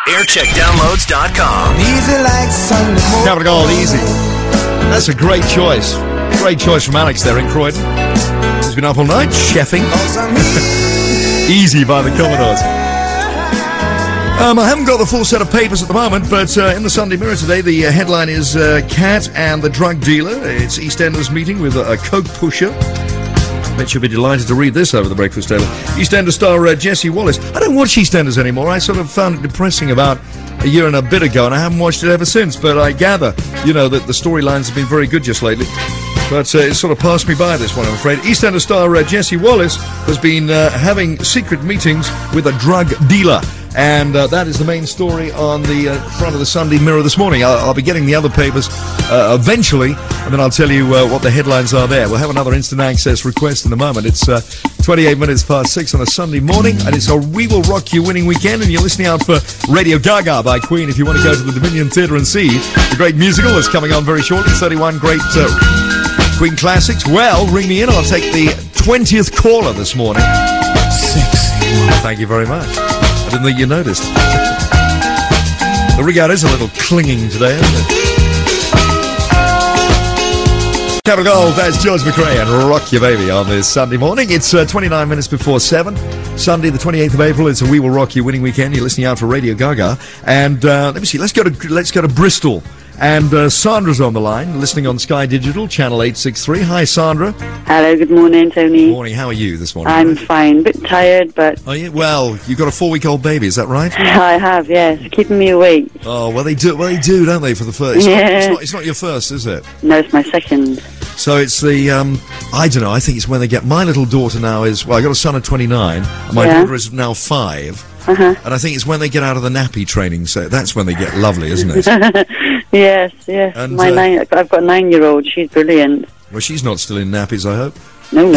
Aircheckdownloads.com. Easy like Sunday morning. Capital Gold, easy. That's a great choice. Great choice from Alex there in Croydon. He's been up all night chefing. Easy by the Commodores. I haven't got the full set of papers at the moment, but in the Sunday Mirror today, the headline is Cat and the Drug Dealer. It's EastEnders meeting with a coke pusher. Bet you'll be delighted to read this over the breakfast table. EastEnders star Jessie Wallace. I don't watch EastEnders anymore. I sort of found it depressing about a year and a bit ago, and I haven't watched it ever since. But I gather, that the storylines have been very good just lately. But it sort of passed me by, this one, I'm afraid. EastEnders star Jessie Wallace has been having secret meetings with a drug dealer. And that is the main story on the front of the Sunday Mirror this morning. I'll be getting the other papers eventually, and then I'll tell you what the headlines are there. We'll have another instant access request in a moment. It's 28 minutes past 6 on a Sunday morning, and it's a We Will Rock You winning weekend, and you're listening out for Radio Gaga by Queen if you want to go to the Dominion Theatre and see the great musical that's coming on very shortly. 31 great Queen classics. Well, ring me in. I'll take the 20th caller this morning. Sexy. Thank you very much. I didn't think you noticed. The rig out is a little clinging today, isn't it? Capital Gold, that's George McRae and Rock Your Baby on this Sunday morning. It's 29 minutes before 7. Sunday, the 28th of April. It's a We Will Rock You winning weekend. You're listening out for Radio Gaga. And let me see, let's go to Bristol. And Sandra's on the line, listening on Sky Digital, Channel 863. Hi, Sandra. Hello, good morning, Tony. Good morning. How are you this morning? I'm fine. A bit tired, but... Oh, yeah? Well, you've got a 4-week-old baby, is that right? I have, yes. Keeping me awake. Oh, well, they do, don't they, for the first? It's not your first, is it? No, it's my second. So it's the, I don't know, I think it's when they get... My little daughter now is... Well, I got a son of 29, and my daughter is now 5. And I think it's when they get out of the nappy training set. That's when they get lovely, isn't it? Yes. And, I've got a 9-year-old. She's brilliant. Well, she's not still in nappies, I hope. No.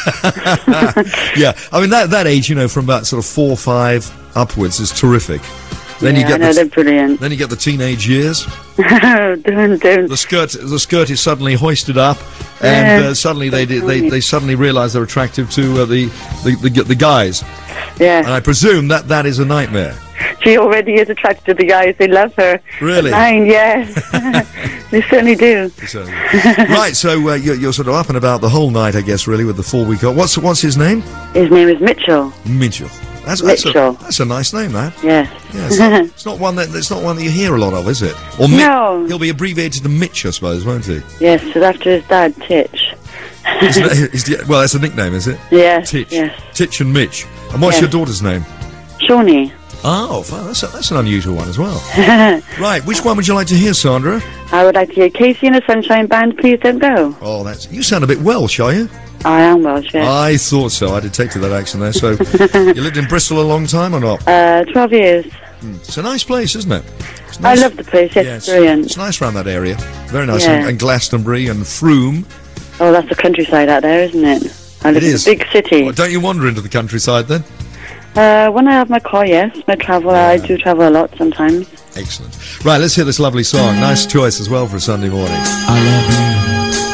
Yeah, I mean, that age, from about sort of 4 or 5 upwards is terrific. Then you get they're brilliant. Then you get the teenage years. Don't. The skirt is suddenly hoisted up, and suddenly they suddenly realise they're attractive to the guys. Yeah. And I presume that is a nightmare. She already is attracted to the guys. They love her. Really? At 9, yes. They certainly do. Right, so you're sort of up and about the whole night, I guess, really, with the 4-week-old. What's his name? His name is Mitchell. Mitchell. That's a nice name, that. Yes. It's not one that you hear a lot of, is it? Or no. He'll be abbreviated to Mitch, I suppose, won't he? Yes, it's after his dad, Titch. Well, that's a nickname, is it? Yes. Titch. Yes. Titch and Mitch. And what's your daughter's name? Shawnee. Oh, fine. That's an unusual one as well. Right, which one would you like to hear, Sandra? I would like to hear Casey and the Sunshine Band, Please Don't Go. Oh, you sound a bit Welsh, are you? I am Welsh, yes. I thought so. I detected that accent there. So, you lived in Bristol a long time or not? 12 years. It's a nice place, isn't it? Nice. I love the place, yes, it's brilliant. It's nice around that area. Very nice. Yeah. And Glastonbury and Frome. Oh, that's the countryside out there, isn't it? I live in a big city. Well, don't you wander into the countryside then? When I have my car, yes. I do travel a lot sometimes. Excellent. Right, let's hear this lovely song. Nice choice as well for a Sunday morning. I love you.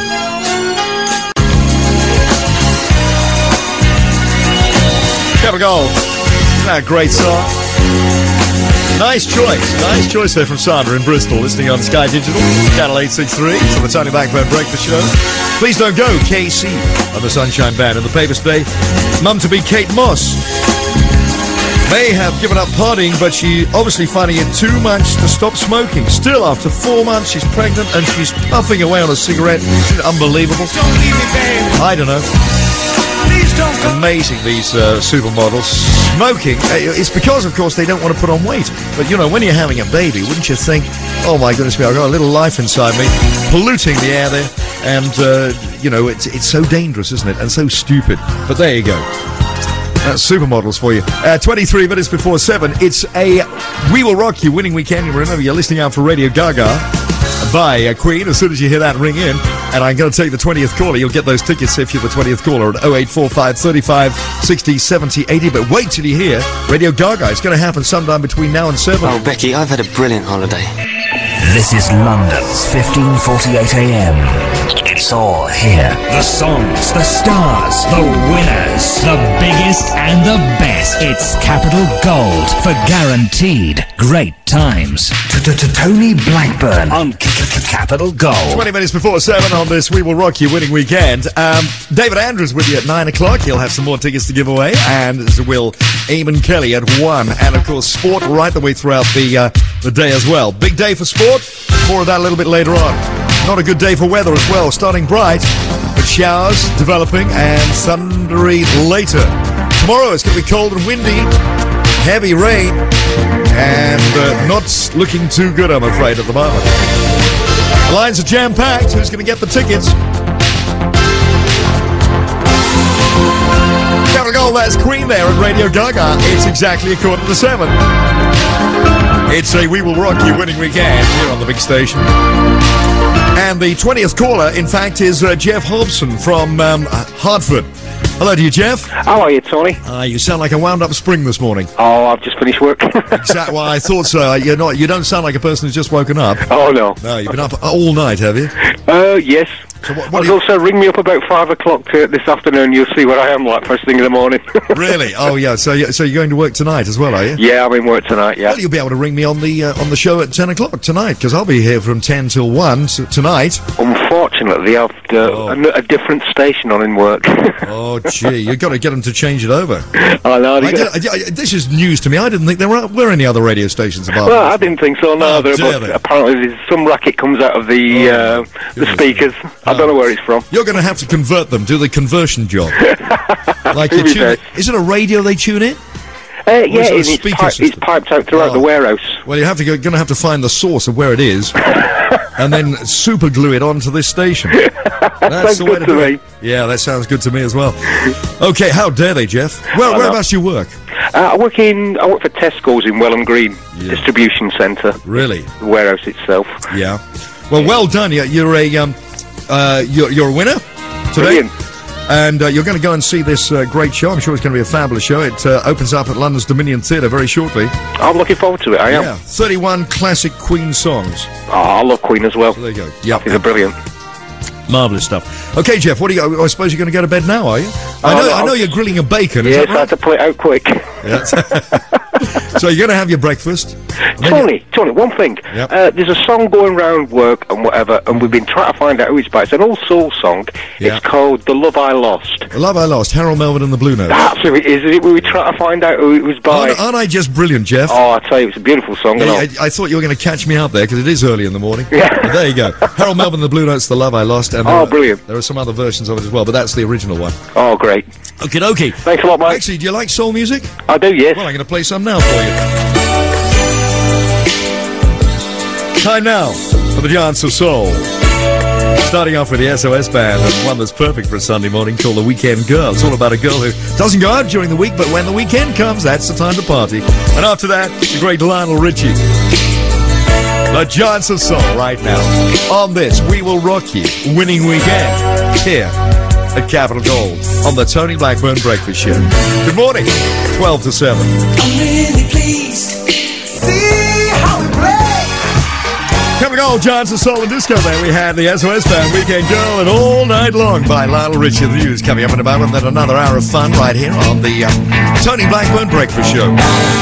Capital Gold. Isn't that a great song? Nice choice there from Sandra in Bristol, listening on Sky Digital, Channel 863, so the Tony Blackburn Breakfast Show. Please Don't Go, KC of the Sunshine Band. And the papers today, mum-to-be Kate Moss may have given up partying, but she obviously finding it too much to stop smoking. Still, after 4 months, she's pregnant and she's puffing away on a cigarette. Isn't it unbelievable? Don't leave me, babe. I don't know. Please don't go. Amazing, these supermodels. Smoking, it's because, of course, they don't want to put on weight. But, when you're having a baby, wouldn't you think, oh, my goodness me, I've got a little life inside me, polluting the air there. And, it's so dangerous, isn't it? And so stupid. But there you go. That's supermodels for you. 23 minutes before 7. It's a We Will Rock You winning weekend. Remember, you're listening out for Radio Gaga by Queen. As soon as you hear that, ring in. And I'm going to take the 20th caller. You'll get those tickets if you're the 20th caller at 0845 35 60 70 80. But wait till you hear Radio Gaga. It's going to happen sometime between now and 7. Oh, Becky, I've had a brilliant holiday. This is London's 1548 AM. It's all here. The songs, the stars, the winners, the biggest and the best. It's Capital Gold for guaranteed great times. Tony Blackburn on Capital Gold. 20 minutes before 7 on this We Will Rock You winning weekend. David Andrews with you at 9 o'clock. He'll have some more tickets to give away. And as will Eamon Kelly at 1. And, of course, sport right the way throughout the day as well. Big day for sport. More of that a little bit later on. Not a good day for weather as well. Starting bright, but showers developing and thundery later. Tomorrow it's going to be cold and windy, heavy rain, and not looking too good, I'm afraid, at the moment. The lines are jam-packed. Who's going to get the tickets? Capital Gold, that's Queen there at Radio Gaga. It's exactly a quarter to 7. It's a We Will Rock You winning weekend here on the big station. And the 20th caller, in fact, is Jeff Hobson from Hartford. Hello to you, Jeff. How are you, Tony? You sound like a wound-up spring this morning. Oh, I've just finished work. Exactly. Well, I thought so. You don't sound like a person who's just woken up. Oh, no. No, you've been up all night, have you? Yes. So what Also, ring me up about 5 o'clock this afternoon. You'll see what I am like first thing in the morning. Really? Oh, yeah. So you're going to work tonight as well, are you? Yeah, I'm in work tonight, yeah. Well, you'll be able to ring me on the show at 10 o'clock tonight, because I'll be here from 10 till 1 tonight. Unfortunately, I've a different station on in work. Oh, gee. You've got to get them to change it over. I know. This is news to me. I didn't think there were any other radio stations above. Well, I didn't think so, no. But apparently there's some racket comes out of the speakers. I don't know where it's from. You're going to have to convert them, do the conversion job. Like you tune it. Is it a radio they tune in? Yeah, it's piped out throughout the warehouse. Well, you're going to have to find the source of where it is, and then super glue it onto this station. That's the way to do it. Yeah, that sounds good to me as well. Okay, how dare they, Jeff? Whereabouts do you work? I work for Tesco's in Welham Green Distribution Centre. Really? The warehouse itself. Yeah. Well done. You're a winner today. Brilliant. And you're going to go and see this great show. I'm sure it's going to be a fabulous show. It opens up at London's Dominion Theatre very shortly. I'm looking forward to it, I am. Yeah, 31 classic Queen songs. Oh, I love Queen as well. So there you go. Yeah, they're brilliant. Marvellous stuff. Okay, Jeff, I suppose you're going to go to bed now, are you? I know you're grilling a bacon, is yes, that right? I had to pull it out quick. So you're going to have your breakfast. Tony, one thing. Yep. There's a song going around work and whatever, and we've been trying to find out who it's by. It's an old soul song. Yeah. It's called The Love I Lost. The Love I Lost, Harold Melvin and the Blue Notes. That's who it is. We were trying to find out who it was by. Aren't I just brilliant, Jeff? Oh, I tell you, it's a beautiful song. I thought you were going to catch me out there, because it is early in the morning. Yeah. But there you go. Harold Melvin and the Blue Notes, The Love I Lost. And brilliant. There are some other versions of it as well, but that's the original one. Oh, great. Okie dokie. Thanks a lot, mate. Actually, do you like soul music? I do, yes. Well, I'm going to play some now for you. Time now for the Dance of Soul. Starting off with the SOS Band, and one that's perfect for a Sunday morning called The Weekend Girl. It's all about a girl who doesn't go out during the week, but when the weekend comes, that's the time to party. And after that, the great Lionel Richie. The Dance of Soul right now. On this, We Will Rock You winning weekend here at Capital Gold on the Tony Blackburn Breakfast Show. Good morning, 12 to 7. I'm really pleased. See how we play. Capital Gold, Johnson Soul and Disco there. We had the SOS Band, Weekend Girl, and All Night Long by Lionel Richie. The news coming up in a moment. Then another hour of fun right here on the Tony Blackburn Breakfast Show.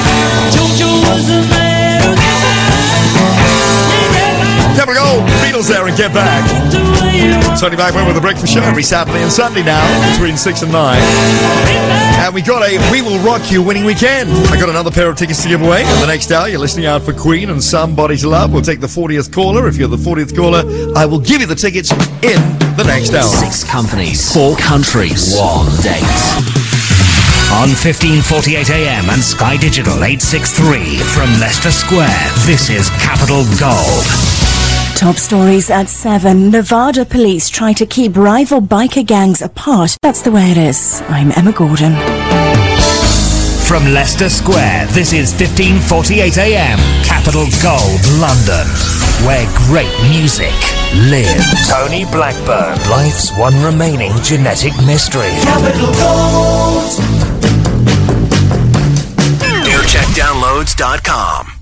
Capital Gold, Beatles there and Get Back. Tony Blackburn with the Breakfast Show every Saturday and Sunday now between 6 and 9. And we got a We Will Rock You winning weekend. I got another pair of tickets to give away. In the next hour, you're listening out for Queen and Somebody to Love. We'll take the 40th caller. If you're the 40th caller, I will give you the tickets in the next hour. 6 companies, 4 countries, 1 date. On 1548 AM and Sky Digital 863 from Leicester Square, this is Capital Gold. Top stories at 7. Nevada police try to keep rival biker gangs apart. That's the way it is. I'm Emma Gordon. From Leicester Square, this is 1548 AM, Capital Gold, London, where great music lives. Tony Blackburn, life's one remaining genetic mystery. Capital Gold. AirCheckDownloads.com.